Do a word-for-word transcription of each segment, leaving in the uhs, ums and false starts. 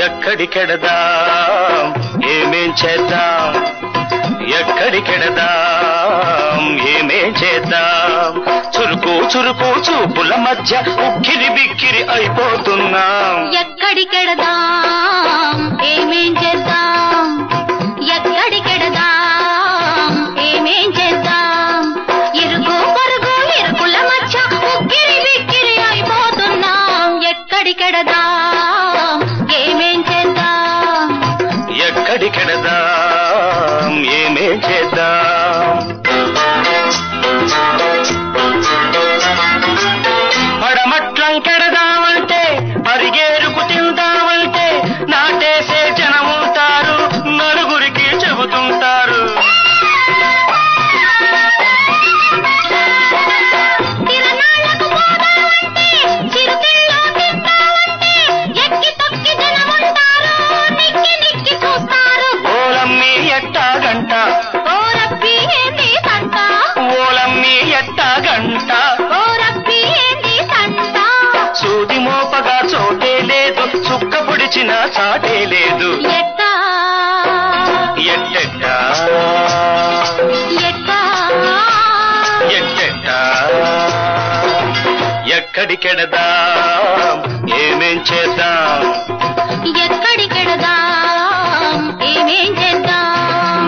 ఎక్కడికెడదాం ఏమేం చేద్దాం ఎక్కడికెడదాం ఏమేం చేద్దాం చురుకు చురుకు చూపుల మధ్య ఉక్కిరి బిక్కిరి అయిపోతున్నాం ఎక్కడికెడదాం ఏమేం చేద్దాం ఎక్కడికెడదాం ఏమేం చేద్దాం ఇరుగు పొరుగు ఇరుకుల మధ్య ఉక్కిరి బిక్కిరి అయిపోతున్నాం ఎక్కడికెడదాం ఏమేం చేద్దాం ఎక్కడికెడదాం ఏమేం చేద్దాం పడమట్లం కెడదామంటే పరిగేరుకు తిందామంటే నాటేసే జనం ఉంటారు నలుగురికి చెబుతుంటారు తిరణాలకు పోదామంటే చిరుతిళ్ళో తిందామంటే ఎక్కి తొక్కి జనం ఉంటారు నిక్కి నిక్కి చూస్తారు ఓలమ్మి ఎట్టాగంట ఓరప్పి ఏంది సంట ఓలమ్మి ఎట్టాగంట ఓరప్పి ఏంది సంట సూది మోపగా చోటే లేదు చుక్క పొడిచిన చాటే లేదు ఎట్టా ఎట్టెట్టా ఎట్టా ఎట్టెట్టా ఎక్కడికెడదాం ఏమేం చేద్దాం ఎక్కడికెడదాం ఏమేం చేద్దాం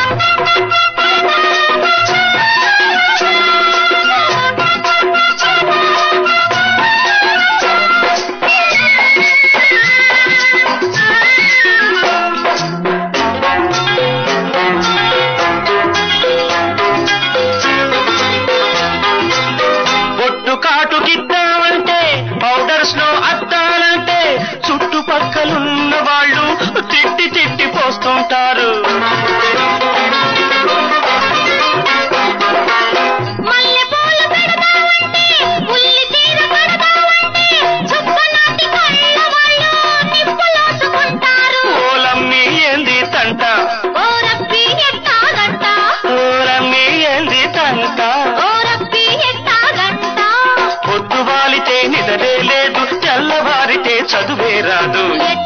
పొట్టు కాటుకిద్దామంటే పౌడర్స్ లో అద్దాలంటే చుట్టుపక్కలున్న వాళ్ళు తిట్టి తిట్టి పోస్తుంటారు మల్లెపూలు పెడదామంటే ఉల్లి తీర కడదామంటే చుక్కనాటి కళ్ళ వాళ్ళు నిప్పులోసుకుంటారు ఓలమ్మి ఏంది తంట ఓరప్పి ఎట్టాగంట ఓలమ్మి ఏంది తంట ఓరప్పి ఎట్టాగంట పొద్దు వాలితే నిదలే లేదు తెల్లవారితే చదువే రాదు